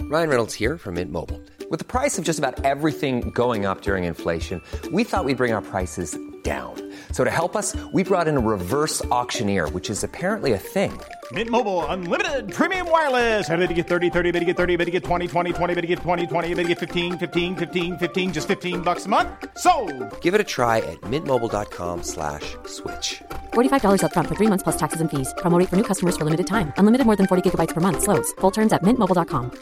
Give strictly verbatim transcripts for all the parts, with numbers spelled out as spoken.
Ryan Reynolds here from Mint Mobile. With the price of just about everything going up during inflation, we thought we'd bring our prices down. So to help us, we brought in a reverse auctioneer, which is apparently a thing. Mint Mobile Unlimited Premium Wireless. How to get thirty, thirty, how to get thirty, how to get twenty, twenty, twenty, how to get twenty, twenty, how to get fifteen, fifteen, fifteen, fifteen, just fifteen bucks a month? Sold! Give it a try at mintmobile.com slash switch. forty-five dollars up front for three months plus taxes and fees. Promo rate for new customers for limited time. Unlimited more than forty gigabytes per month. Slows full terms at mint mobile dot com.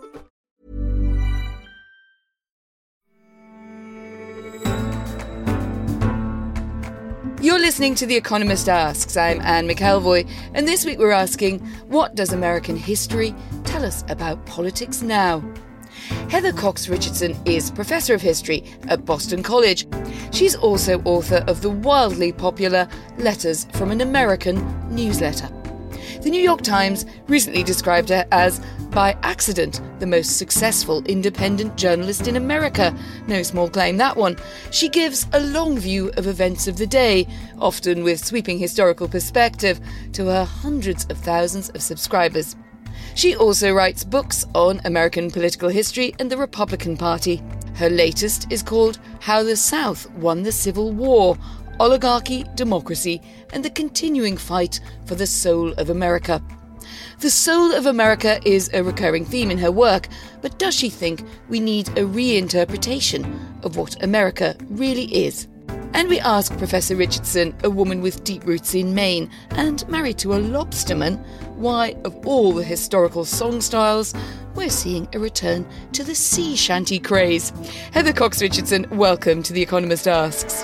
You're listening to The Economist Asks. I'm Anne McElvoy, and this week we're asking, what does American history tell us about politics now? Heather Cox Richardson is Professor of History at Boston College. She's also author of the wildly popular Letters from an American newsletter. The New York Times recently described her as, by accident, the most successful independent journalist in America. No small claim, that one. She gives a long view of events of the day, often with sweeping historical perspective, to her hundreds of thousands of subscribers. She also writes books on American political history and the Republican Party. Her latest is called How the South Won the Civil War, Oligarchy, Democracy, and the Continuing Fight for the Soul of America. The soul of America is a recurring theme in her work, but does she think we need a reinterpretation of what America really is? And we ask Professor Richardson, a woman with deep roots in Maine and married to a lobsterman, why, of all the historical song styles, we're seeing a return to the sea shanty craze. Heather Cox Richardson, welcome to The Economist Asks.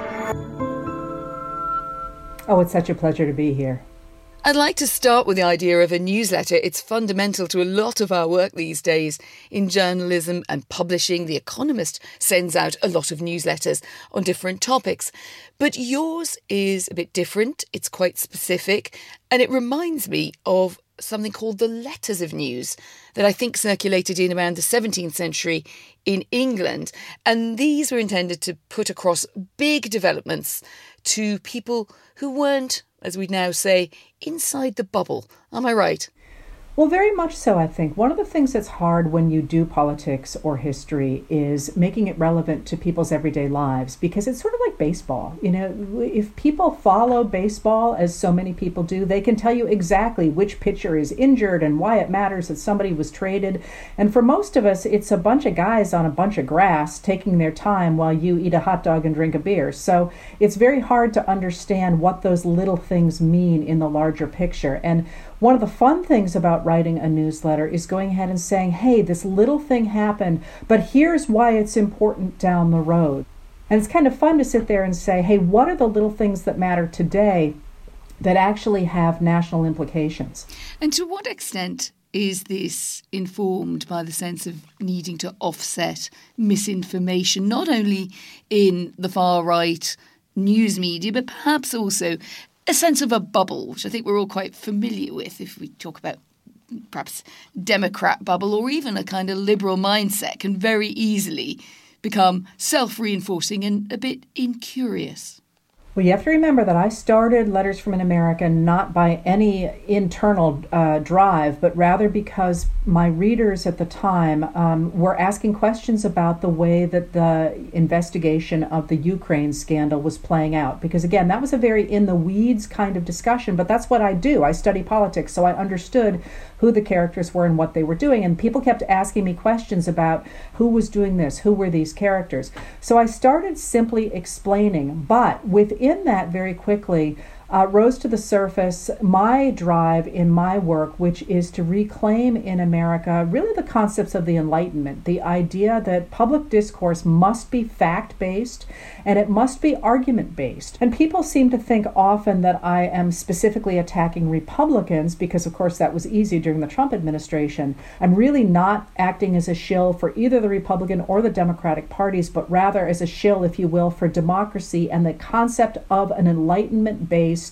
Oh, it's such a pleasure to be here. I'd like to start with the idea of a newsletter. It's fundamental to a lot of our work these days in journalism and publishing. The Economist sends out a lot of newsletters on different topics. But yours is a bit different. It's quite specific. And it reminds me of something called the Letters of News that I think circulated in around the seventeenth century in England. And these were intended to put across big developments to people who weren't, as we now say, inside the bubble. Am I right? Well, very much so, I think. One of the things that's hard when you do politics or history is making it relevant to people's everyday lives, because it's sort of like baseball. You know, if people follow baseball, as so many people do, they can tell you exactly which pitcher is injured and why it matters that somebody was traded. And for most of us, it's a bunch of guys on a bunch of grass taking their time while you eat a hot dog and drink a beer. So it's very hard to understand what those little things mean in the larger picture. And one of the fun things about writing a newsletter is going ahead and saying, hey, this little thing happened, but here's why it's important down the road. And it's kind of fun to sit there and say, hey, what are the little things that matter today that actually have national implications? And to what extent is this informed by the sense of needing to offset misinformation, not only in the far-right news media, but perhaps also a sense of a bubble, which I think we're all quite familiar with if we talk about perhaps Democrat bubble, or even a kind of liberal mindset can very easily become self-reinforcing and a bit incurious. Well, you have to remember that I started Letters from an America not by any internal uh, drive, but rather because my readers at the time um, were asking questions about the way that the investigation of the Ukraine scandal was playing out. Because again, that was a very in-the-weeds kind of discussion, but that's what I do. I study politics, so I understood who the characters were and what they were doing. And people kept asking me questions about who was doing this, who were these characters. So I started simply explaining, but within that very quickly uh, rose to the surface my drive in my work, which is to reclaim in America really the concepts of the Enlightenment, the idea that public discourse must be fact-based and it must be argument-based. And people seem to think often that I am specifically attacking Republicans because, of course, that was easy during the Trump administration. I'm really not acting as a shill for either the Republican or the Democratic parties, but rather as a shill, if you will, for democracy and the concept of an Enlightenment-based,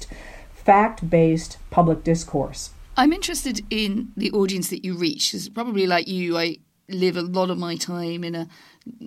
fact-based public discourse. I'm interested in the audience that you reach. It's probably like you, I live a lot of my time in a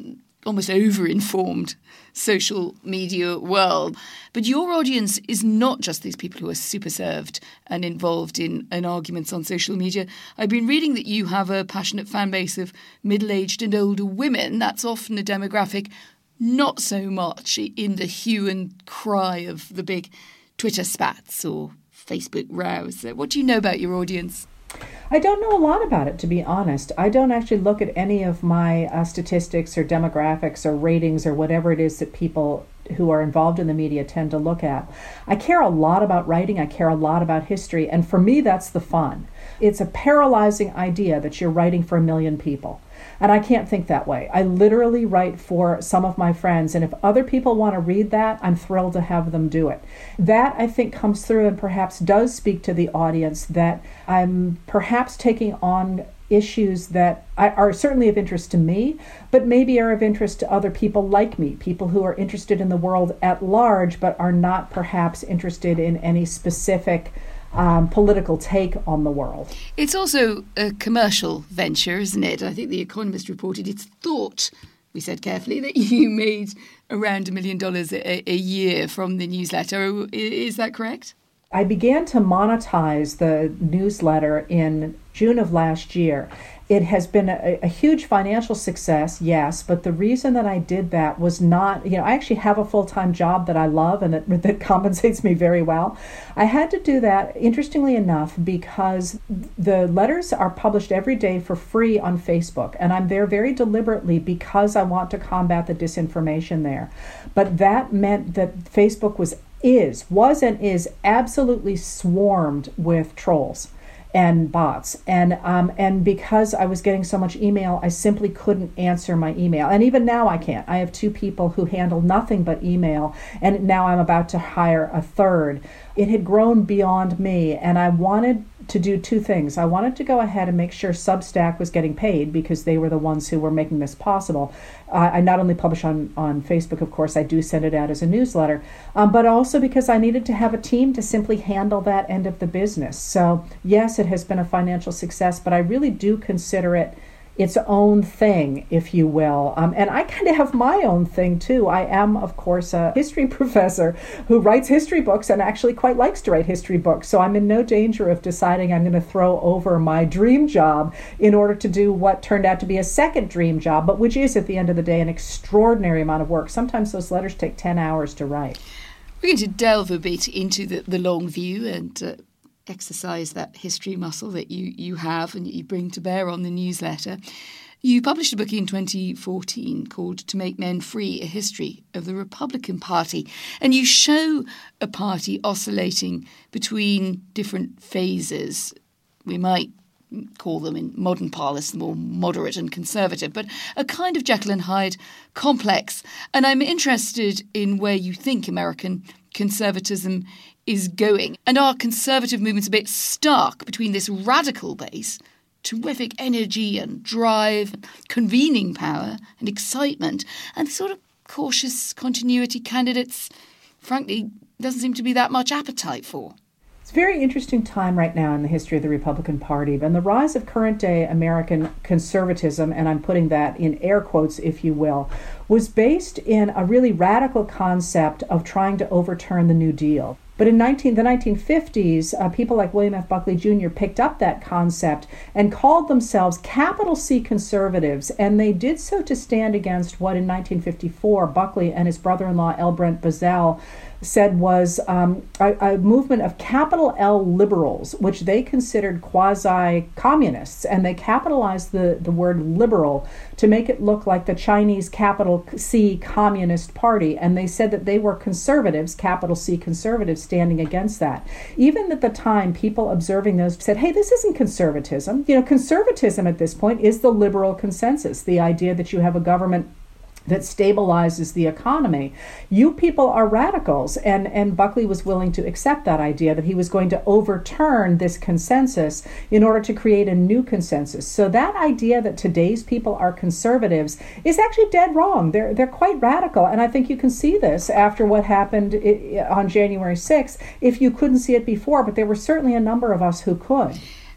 almost over-informed social media world. But your audience is not just these people who are super served and involved in, in arguments on social media. I've been reading that you have a passionate fan base of middle-aged and older women. That's often a demographic not so much in the hue and cry of the big Twitter spats or Facebook rows. What do you know about your audience? I don't know a lot about it, to be honest. I don't actually look at any of my uh, statistics or demographics or ratings or whatever it is that people who are involved in the media tend to look at. I care a lot about writing. I care a lot about history. And for me, that's the fun. It's a paralyzing idea that you're writing for a million people. And I can't think that way. I literally write for some of my friends. And if other people want to read that, I'm thrilled to have them do it. That, I think, comes through and perhaps does speak to the audience, that I'm perhaps taking on issues that are certainly of interest to me, but maybe are of interest to other people like me, people who are interested in the world at large, but are not perhaps interested in any specific Um, political take on the world. It's also a commercial venture, isn't it? I think The Economist reported it's thought, we said carefully, that you made around a million dollars a, a year from the newsletter. Is that correct? I began to monetize the newsletter in June of last year. It has been a, a huge financial success, yes, but the reason that I did that was not, you know, I actually have a full-time job that I love and that, that compensates me very well. I had to do that, interestingly enough, because the letters are published every day for free on Facebook, and I'm there very deliberately because I want to combat the disinformation there. But that meant that Facebook was, is, was and is absolutely swarmed with trolls and bots. And um, and because I was getting so much email, I simply couldn't answer my email. And even now I can't. I have two people who handle nothing but email, and now I'm about to hire a third. It had grown beyond me, and I wanted to do two things. I wanted to go ahead and make sure Substack was getting paid because they were the ones who were making this possible. Uh, I not only publish on, on Facebook, of course, I do send it out as a newsletter, um, but also because I needed to have a team to simply handle that end of the business. So yes, it has been a financial success, but I really do consider it its own thing, if you will. Um, and I kind of have my own thing too. I am, of course, a history professor who writes history books and actually quite likes to write history books. So I'm in no danger of deciding I'm going to throw over my dream job in order to do what turned out to be a second dream job, but which is at the end of the day an extraordinary amount of work. Sometimes those letters take ten hours to write. We're going to delve a bit into the, the long view and uh, exercise that history muscle that you, you have and you bring to bear on the newsletter. You published a book in twenty fourteen called To Make Men Free, A History of the Republican Party. And you show a party oscillating between different phases. We might call them in modern parlance more moderate and conservative, but a kind of Jekyll and Hyde complex. And I'm interested in where you think American conservatism is going. And are conservative movements a bit stuck between this radical base, terrific energy and drive, convening power and excitement, and sort of cautious continuity candidates, frankly, doesn't seem to be that much appetite for? It's a very interesting time right now in the history of the Republican Party. And the rise of current-day American conservatism, and I'm putting that in air quotes, if you will, was based in a really radical concept of trying to overturn the New Deal. But in nineteen, the nineteen fifties, uh, people like William F. Buckley Junior picked up that concept and called themselves capital C conservatives, and they did so to stand against what in nineteen fifty-four Buckley and his brother-in-law L. Brent Bozell said was um, a, a movement of capital L liberals, which they considered quasi-communists, and they capitalized the, the word liberal to make it look like the Chinese capital C Communist Party, and they said that they were conservatives, capital C conservatives, standing against that. Even at the time, people observing those said, hey, this isn't conservatism. You know, conservatism at this point is the liberal consensus, the idea that you have a government that stabilizes the economy. You people are radicals. And, and Buckley was willing to accept that idea, that he was going to overturn this consensus in order to create a new consensus. So that idea that today's people are conservatives is actually dead wrong. They're, they're quite radical. And I think you can see this after what happened on January sixth, if you couldn't see it before, but there were certainly a number of us who could.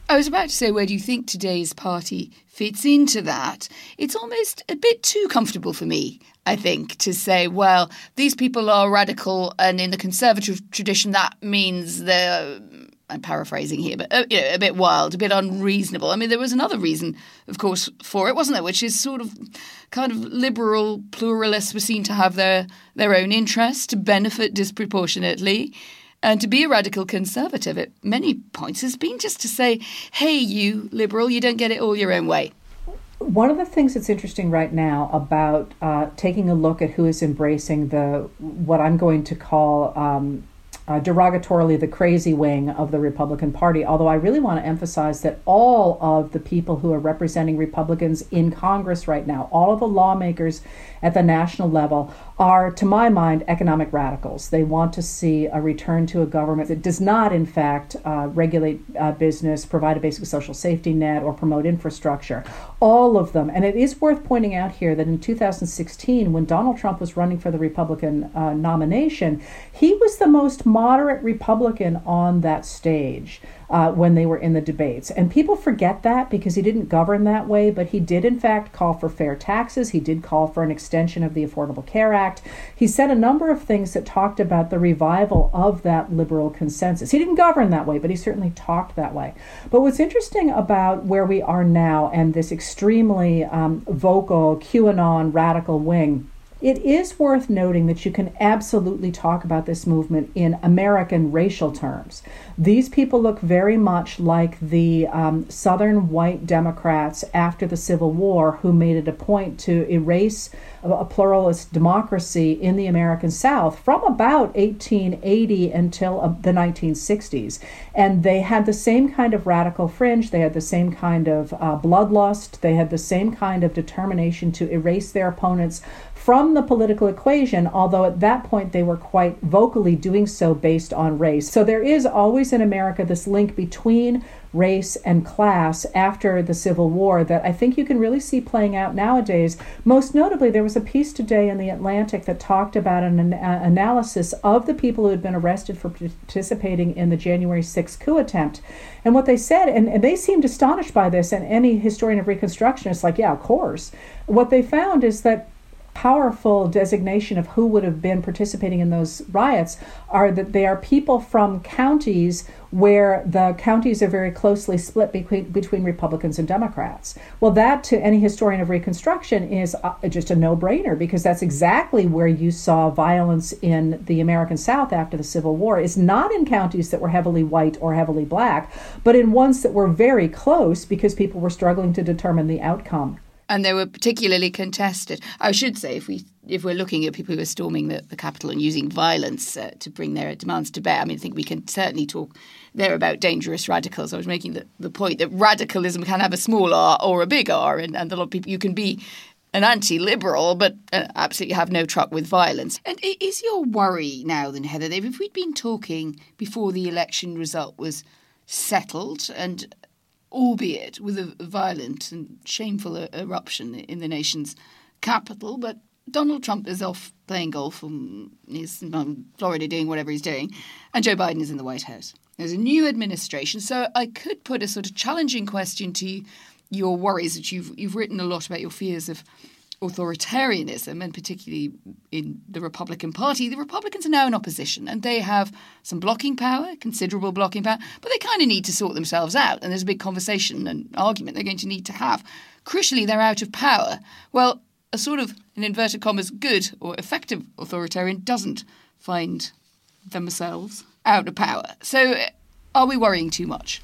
I was about to say, where do you think today's party fits into that? It's almost a bit too comfortable for me, I think, to say, well, these people are radical, and in the conservative tradition, that means they're, I'm paraphrasing here, but uh, you know, a bit wild, a bit unreasonable. I mean, there was another reason, of course, for it, wasn't there, which is sort of kind of liberal pluralists were seen to have their, their own interests, to benefit disproportionately. And to be a radical conservative at many points has been just to say, hey, you liberal, you don't get it all your own way. One of the things that's interesting right now about uh, taking a look at who is embracing the what I'm going to call um, uh, derogatorily the crazy wing of the Republican Party, although I really want to emphasize that all of the people who are representing Republicans in Congress right now, all of the lawmakers at the national level, are, to my mind, economic radicals. They want to see a return to a government that does not, in fact, uh, regulate uh, business, provide a basic social safety net, or promote infrastructure. All of them. And it is worth pointing out here that in two thousand sixteen, when Donald Trump was running for the Republican uh, nomination, he was the most moderate Republican on that stage. Uh, when they were in the debates. And people forget that because he didn't govern that way, but he did in fact call for fair taxes. He did call for an extension of the Affordable Care Act. He said a number of things that talked about the revival of that liberal consensus. He didn't govern that way, but he certainly talked that way. But what's interesting about where we are now and this extremely um, vocal QAnon radical wing, it is worth noting that you can absolutely talk about this movement in American racial terms. These people look very much like the um, Southern white Democrats after the Civil War who made it a point to erase a, a pluralist democracy in the American South from about eighteen eighty until uh, the nineteen sixties. And they had the same kind of radical fringe. They had the same kind of uh, bloodlust. They had the same kind of determination to erase their opponents from the political equation, although at that point they were quite vocally doing so based on race. So there is always in America this link between race and class after the Civil War that I think you can really see playing out nowadays. Most notably, there was a piece today in The Atlantic that talked about an, an uh, analysis of the people who had been arrested for participating in the January sixth coup attempt. And what they said, and, and they seemed astonished by this, and any historian of Reconstruction is like, yeah, of course. What they found is that powerful designation of who would have been participating in those riots are that they are people from counties where the counties are very closely split between, between Republicans and Democrats. Well, that to any historian of Reconstruction is uh, just a no-brainer, because that's exactly where you saw violence in the American South after the Civil War. Is not in counties that were heavily white or heavily black, but in ones that were very close because people were struggling to determine the outcome. And they were particularly contested. I should say, if, we, if we're looking at people who are storming the, the Capitol and using violence uh, to bring their demands to bear, I mean, I think we can certainly talk there about dangerous radicals. I was making the, the point that radicalism can have a small R or a big R, and, and a lot of people, you can be an anti-liberal but uh, absolutely have no truck with violence. And is your worry now then, Heather, that if we'd been talking before the election result was settled, and albeit with a violent and shameful eruption in the nation's capital, but Donald Trump is off playing golf and he's in Florida doing whatever he's doing, and Joe Biden is in the White House. There's a new administration, so I could put a sort of challenging question to your worries, that you've you've written a lot about your fears of authoritarianism, and particularly in the Republican Party. The Republicans are now in opposition and they have some blocking power, considerable blocking power, but they kind of need to sort themselves out. And there's a big conversation and argument they're going to need to have. Crucially, they're out of power. Well, a sort of, in inverted commas, good or effective authoritarian doesn't find themselves out of power. So are we worrying too much?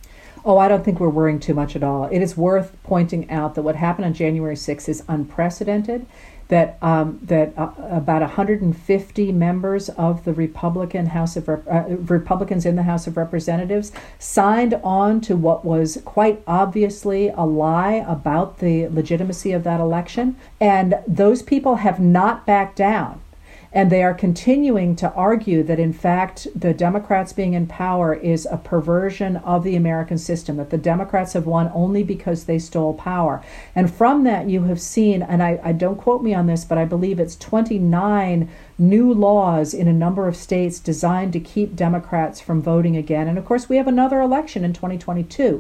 Oh, I don't think we're worrying too much at all. It is worth pointing out that what happened on January sixth is unprecedented, that um, that uh, about one hundred fifty members of the Republican House of Rep- uh, Republicans in the House of Representatives signed on to what was quite obviously a lie about the legitimacy of that election. And those people have not backed down. And they are continuing to argue that, in fact, the Democrats being in power is a perversion of the American system, that the Democrats have won only because they stole power. And from that, you have seen, and I, I don't quote me on this, but I believe it's twenty-nine new laws in a number of states designed to keep Democrats from voting again. And of course, we have another election in twenty twenty-two.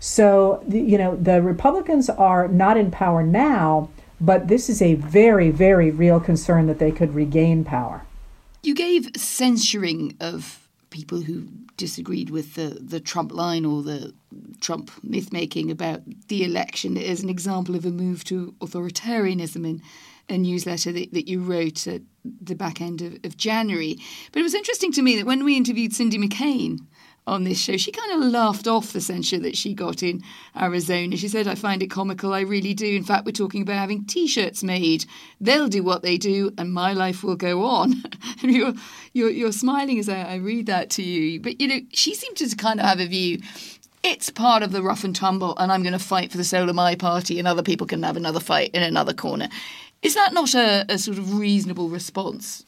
So, you know, the Republicans are not in power now, but this is a very, very real concern that they could regain power. You gave censuring of people who disagreed with the, the Trump line or the Trump myth-making about the election as an example of a move to authoritarianism in a newsletter that, that you wrote at the back end of, of January. But it was interesting to me that when we interviewed Cindy McCain on this show, she kind of laughed off the censure that she got in Arizona. She said, I find it comical, I really do. In fact, we're talking about having T-shirts made. They'll do what they do and my life will go on. And you're, you're, you're smiling as I, I read that to you. But, you know, she seemed to kind of have a view, it's part of the rough and tumble and I'm going to fight for the soul of my party and other people can have another fight in another corner. Is that not a, a sort of reasonable response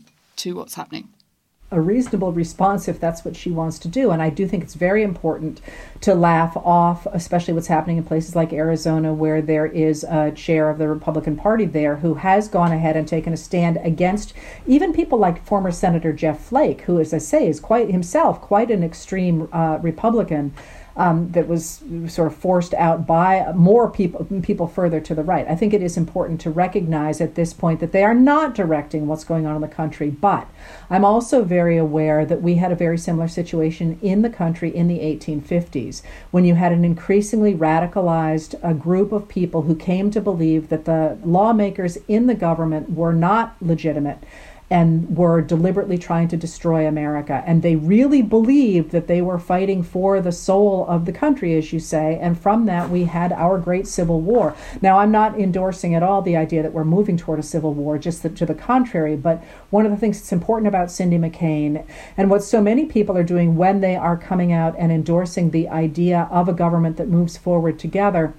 to what's happening? A reasonable response if that's what she wants to do. And I do think it's very important to laugh off, especially what's happening in places like Arizona, where there is a chair of the Republican Party there who has gone ahead and taken a stand against even people like former Senator Jeff Flake, who, as I say, is quite himself quite an extreme uh, Republican. Um, that was sort of forced out by more people people further to the right. I think it is important to recognize at this point that they are not directing what's going on in the country. But I'm also very aware that we had a very similar situation in the country in the eighteen fifties, when you had an increasingly radicalized uh, group of people who came to believe that the lawmakers in the government were not legitimate and were deliberately trying to destroy America. And they really believed that they were fighting for the soul of the country, as you say. And from that, we had our great Civil War. Now, I'm not endorsing at all the idea that we're moving toward a civil war, just the, to the contrary. But one of the things that's important about Cindy McCain, and what so many people are doing when they are coming out and endorsing the idea of a government that moves forward together,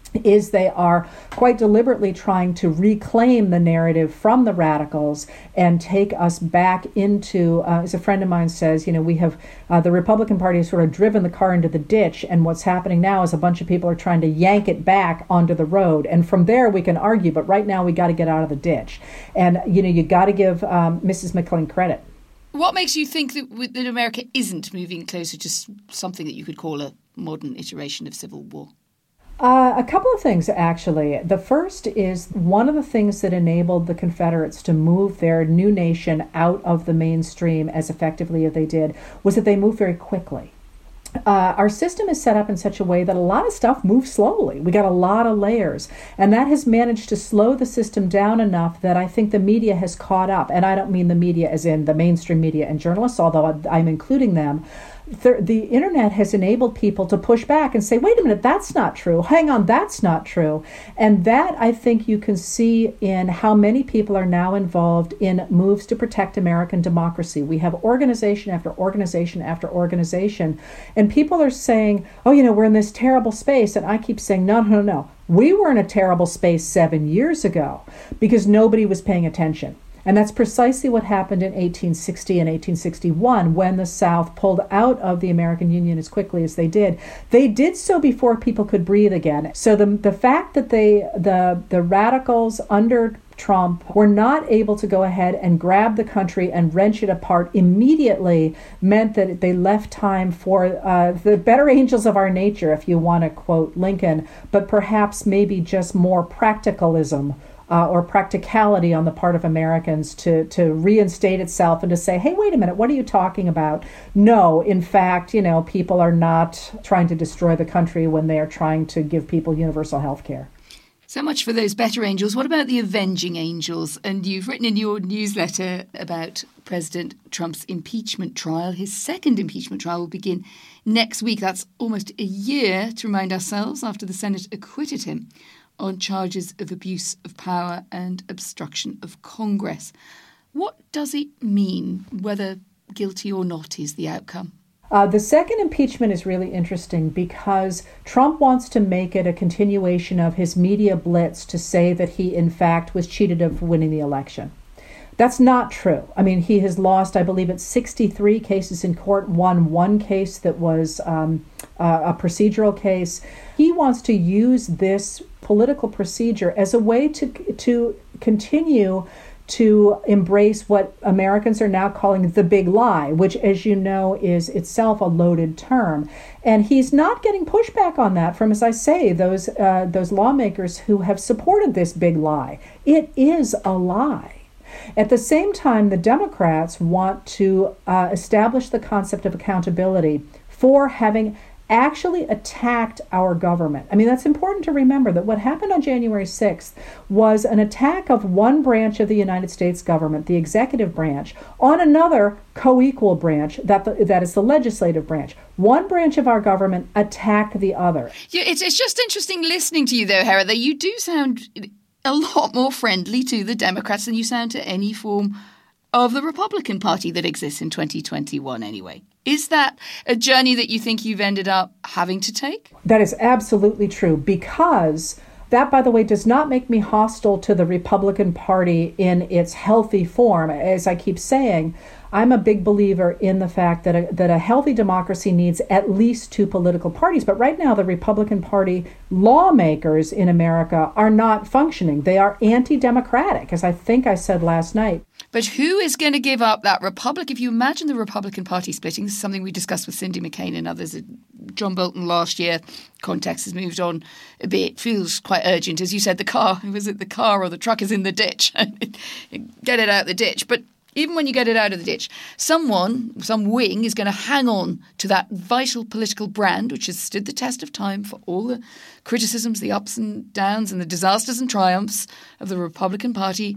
is they are quite deliberately trying to reclaim the narrative from the radicals and take us back into, uh, as a friend of mine says, you know, we have uh, the Republican Party has sort of driven the car into the ditch, and what's happening now is a bunch of people are trying to yank it back onto the road. And from there we can argue, but right now we got to get out of the ditch. And, you know, you got to give um, Missus McCain credit. What makes you think that, that America isn't moving closer to something that you could call a modern iteration of civil war? Uh, a couple of things, actually. The first is one of the things that enabled the Confederates to move their new nation out of the mainstream as effectively as they did was that they moved very quickly. Uh, our system is set up in such a way that a lot of stuff moves slowly. We got a lot of layers, and that has managed to slow the system down enough that I think the media has caught up. And I don't mean the media as in the mainstream media and journalists, although I'm including them. The, the internet has enabled people to push back and say, wait a minute, that's not true. Hang on, that's not true. And that, I think, you can see in how many people are now involved in moves to protect American democracy. We have organization after organization after organization. And people are saying, oh, you know, we're in this terrible space. And I keep saying, no, no, no. We were in a terrible space seven years ago because nobody was paying attention. And that's precisely what happened in eighteen sixty and eighteen sixty-one when the South pulled out of the American Union as quickly as they did. They did so before people could breathe again. So the the fact that they the the radicals under Trump were not able to go ahead and grab the country and wrench it apart immediately meant that they left time for uh, the better angels of our nature, if you want to quote Lincoln, but perhaps maybe just more practicalism. Uh, or practicality on the part of Americans to, to reinstate itself and to say, hey, wait a minute, what are you talking about? No, in fact, you know, people are not trying to destroy the country when they are trying to give people universal health care. So much for those better angels. What about the avenging angels? And you've written in your newsletter about President Trump's impeachment trial. His second impeachment trial will begin next week. That's almost a year, to remind ourselves, after the Senate acquitted him on charges of abuse of power and obstruction of Congress. What does it mean, whether guilty or not is the outcome? Uh, the second impeachment is really interesting because Trump wants to make it a continuation of his media blitz to say that he, in fact, was cheated of winning the election. That's not true. I mean, he has lost, I believe it's sixty-three cases in court, won one case that was um, uh, a procedural case. He wants to use this political procedure as a way to to continue to embrace what Americans are now calling the big lie, which, as you know, is itself a loaded term. And he's not getting pushback on that from, as I say, those uh, those lawmakers who have supported this big lie. It is a lie. At the same time, the Democrats want to uh, establish the concept of accountability for having actually attacked our government. I mean, that's important to remember that what happened on January sixth was an attack of one branch of the United States government, the executive branch, on another co-equal branch, that the, that is the legislative branch. One branch of our government attacked the other. Yeah, it's, it's just interesting listening to you, though, Hera, that you do sound a lot more friendly to the Democrats than you sound to any form of the Republican Party that exists in twenty twenty-one anyway. Is that a journey that you think you've ended up having to take? That is absolutely true, because that, by the way, does not make me hostile to the Republican Party in its healthy form. As I keep saying, I'm a big believer in the fact that a, that a healthy democracy needs at least two political parties. But right now, the Republican Party lawmakers in America are not functioning. They are anti-democratic, as I think I said last night. But who is going to give up that Republic? If you imagine the Republican Party splitting, this is something we discussed with Cindy McCain and others at John Bolton last year. Context has moved on a bit. Feels quite urgent. As you said, the car, was it the car or the truck is in the ditch? Get it out of the ditch. But even when you get it out of the ditch, someone, some wing is going to hang on to that vital political brand, which has stood the test of time for all the criticisms, the ups and downs and the disasters and triumphs of the Republican Party.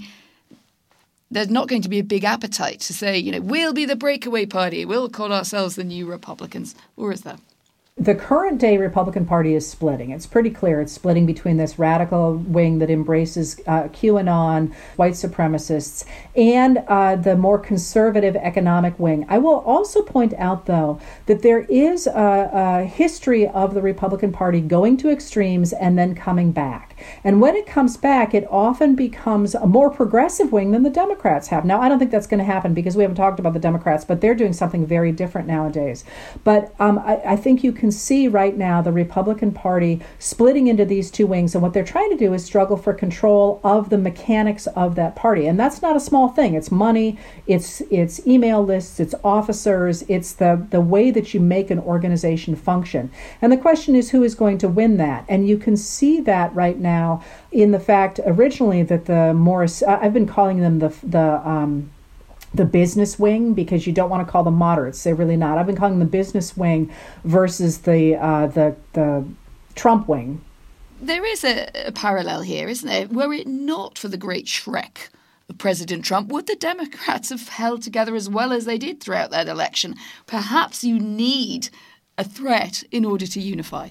There's not going to be a big appetite to say, you know, we'll be the breakaway party. We'll call ourselves the new Republicans. Or is there? The current day Republican Party is splitting. It's pretty clear. It's splitting between this radical wing that embraces uh, QAnon, white supremacists, and uh, the more conservative economic wing. I will also point out, though, that there is a, a history of the Republican Party going to extremes and then coming back. And when it comes back, it often becomes a more progressive wing than the Democrats have. Now, I don't think that's going to happen because we haven't talked about the Democrats, but they're doing something very different nowadays. But um, I, I think you can see right now the Republican Party splitting into these two wings. And what they're trying to do is struggle for control of the mechanics of that party. And that's not a small thing. It's money, it's it's email lists, it's officers, it's the, the way that you make an organization function. And the question is, who is going to win that? And you can see that right now. Now, in the fact originally that the Morris, I've been calling them the the um, the business wing because you don't want to call them moderates. They're really not. I've been calling them the business wing versus the uh, the the Trump wing. There is a, a parallel here, isn't there? Were it not for the great Shrek of President Trump, would the Democrats have held together as well as they did throughout that election? Perhaps you need a threat in order to unify.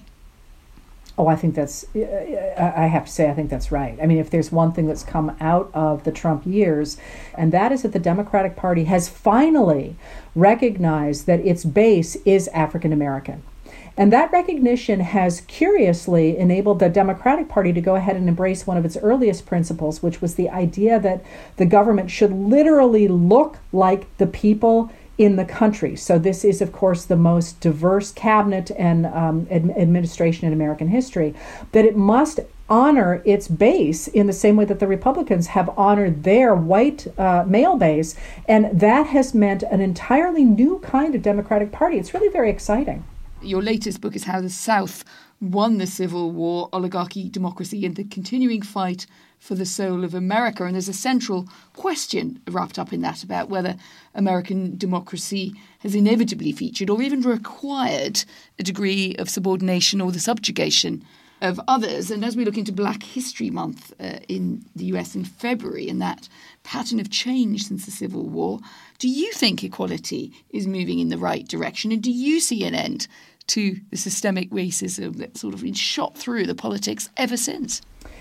Oh, I think that's, I have to say, I think that's right. I mean, if there's one thing that's come out of the Trump years, and that is that the Democratic Party has finally recognized that its base is African American. And that recognition has curiously enabled the Democratic Party to go ahead and embrace one of its earliest principles, which was the idea that the government should literally look like the people in the country. So this is, of course, the most diverse cabinet and um, ad- administration in American history, that it must honor its base in the same way that the Republicans have honored their white uh, male base. And that has meant an entirely new kind of Democratic Party. It's really very exciting. Your latest book is How the South Won the Civil War, Oligarchy, Democracy, and the Continuing Fight for the Soul of America. And there's a central question wrapped up in that about whether American democracy has inevitably featured or even required a degree of subordination or the subjugation of others. And as we look into Black History Month uh, in the U S in February and that pattern of change since the Civil War, do you think equality is moving in the right direction? And do you see an end to the systemic racism that's sort of been shot through the politics ever since?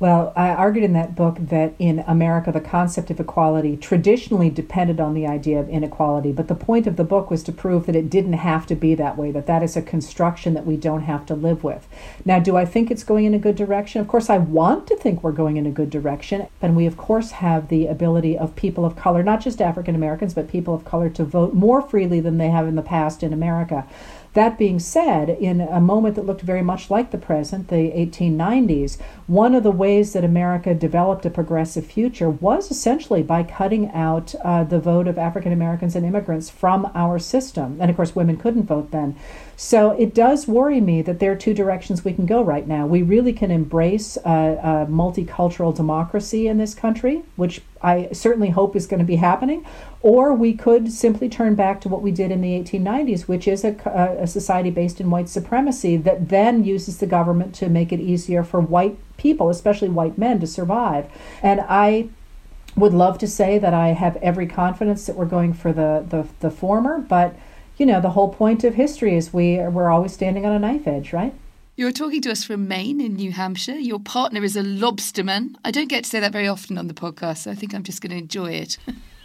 Well, I argued in that book that in America, the concept of equality traditionally depended on the idea of inequality. But the point of the book was to prove that it didn't have to be that way, that that is a construction that we don't have to live with. Now, do I think it's going in a good direction? Of course, I want to think we're going in a good direction. And we, of course, have the ability of people of color, not just African Americans, but people of color to vote more freely than they have in the past in America. That being said, in a moment that looked very much like the present, the eighteen nineties, one of the ways that America developed a progressive future was essentially by cutting out uh, the vote of African Americans and immigrants from our system. And of course, women couldn't vote then. So it does worry me that there are two directions we can go right now. We really can embrace a, a multicultural democracy in this country, which I certainly hope is going to be happening, or we could simply turn back to what we did in the eighteen nineties, which is a, a society based in white supremacy that then uses the government to make it easier for white people, especially white men, to survive. And I would love to say that I have every confidence that we're going for the, the, the former, but you know, the whole point of history is we, we're always standing on a knife edge, right? You're talking to us from Maine in New Hampshire. Your partner is a lobsterman. I don't get to say that very often on the podcast, so I think I'm just going to enjoy it.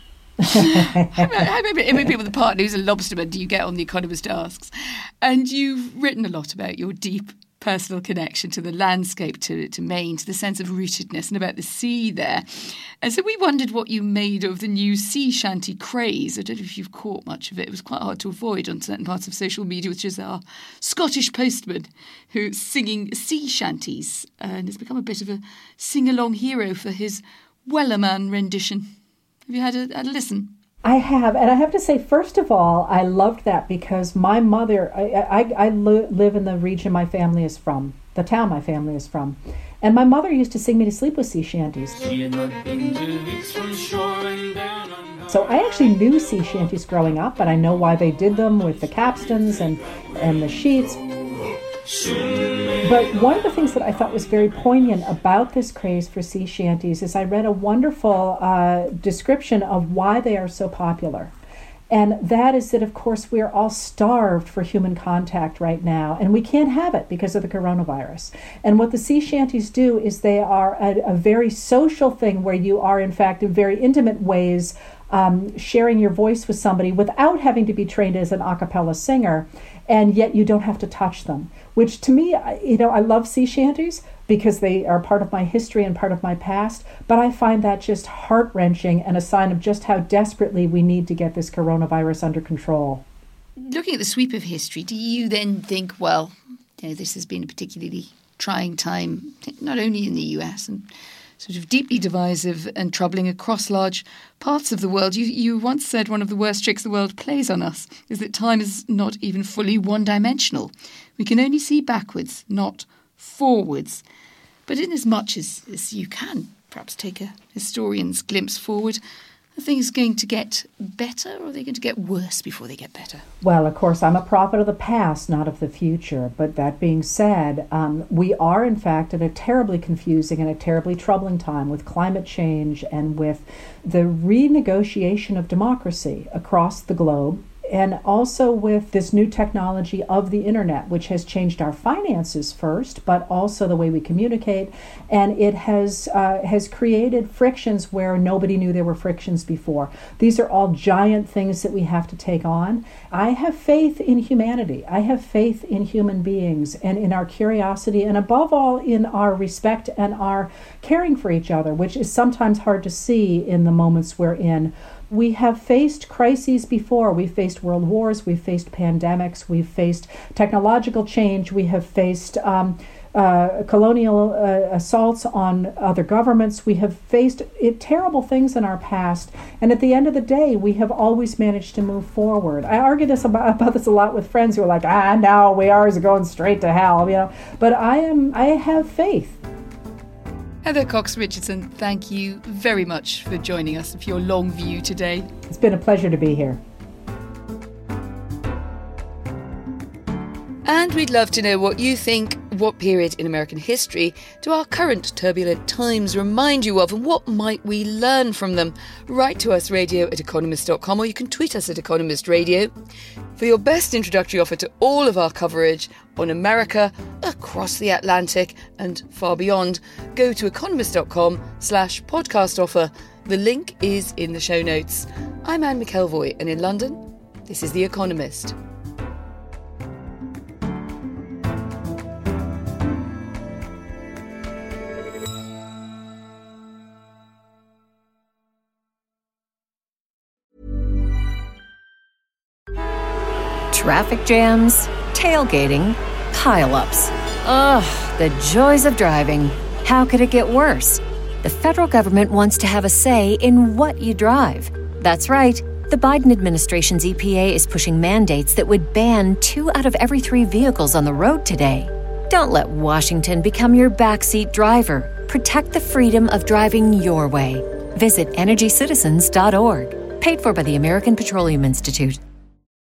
how, many, how many people with a partner who's a lobsterman do you get on The Economist Asks? And you've written a lot about your deep personal connection to the landscape, to, to Maine, to the sense of rootedness and about the sea there. And so we wondered what you made of the new sea shanty craze. I don't know if you've caught much of it. It was quite hard to avoid on certain parts of social media, which is our Scottish postman who's singing sea shanties and has become a bit of a sing-along hero for his Wellerman rendition. Have you had a, had a listen? I have, and I have to say, first of all, I loved that because my mother, I, I, I lo- live in the region my family is from, the town my family is from, and my mother used to sing me to sleep with sea shanties. So I actually knew sea shanties growing up, and I know why they did them with the capstans and, and the sheets. But one of the things that I thought was very poignant about this craze for sea shanties is I read a wonderful uh, description of why they are so popular. And that is that, of course, we're all starved for human contact right now, and we can't have it because of the coronavirus. And what the sea shanties do is they are a, a very social thing where you are, in fact, in very intimate ways, um, sharing your voice with somebody without having to be trained as an a cappella singer, and yet you don't have to touch them. Which to me, you know, I love sea shanties because they are part of my history and part of my past, but I find that just heart-wrenching and a sign of just how desperately we need to get this coronavirus under control. Looking at the sweep of history, do you then think, well, you know, this has been a particularly trying time, not only in the U S and sort of deeply divisive and troubling across large parts of the world. You, you once said one of the worst tricks the world plays on us is that time is not even fully one-dimensional. We can only see backwards, not forwards. But in as much as, as you can perhaps take a historian's glimpse forward, are things going to get better or are they going to get worse before they get better? Well, of course, I'm a prophet of the past, not of the future. But that being said, um, we are, in fact, at a terribly confusing and a terribly troubling time with climate change and with the renegotiation of democracy across the globe, and also with this new technology of the internet, which has changed our finances first, but also the way we communicate. And it has uh, has created frictions where nobody knew there were frictions before. These are all giant things that we have to take on. I have faith in humanity. I have faith in human beings and in our curiosity, and above all, in our respect and our caring for each other, which is sometimes hard to see in the moments we're in. We have faced crises before. We've faced world wars, we've faced pandemics, we've faced technological change, we have faced um, uh, colonial uh, assaults on other governments. We have faced it, terrible things in our past, and at the end of the day, we have always managed to move forward. I argue this about, about this a lot with friends who are like, ah, no, we are going straight to hell, you know. But I am, I have faith. Heather Cox Richardson, thank you very much for joining us for your long view today. It's been a pleasure to be here. And we'd love to know what you think what period in American history do our current turbulent times remind you of, and what might we learn from them? Write to us, radio at economist dot com, or you can tweet us at Economist Radio. For your best introductory offer to all of our coverage on America, across the Atlantic and far beyond, go to economist.com slash podcast offer. The link is in the show notes. I'm Anne McElvoy, and in London, this is The Economist. Traffic jams, tailgating, pile-ups. Ugh, the joys of driving. How could it get worse? The federal government wants to have a say in what you drive. That's right. The Biden administration's E P A is pushing mandates that would ban two out of every three vehicles on the road today. Don't let Washington become your backseat driver. Protect the freedom of driving your way. Visit energy citizens dot org. Paid for by the American Petroleum Institute.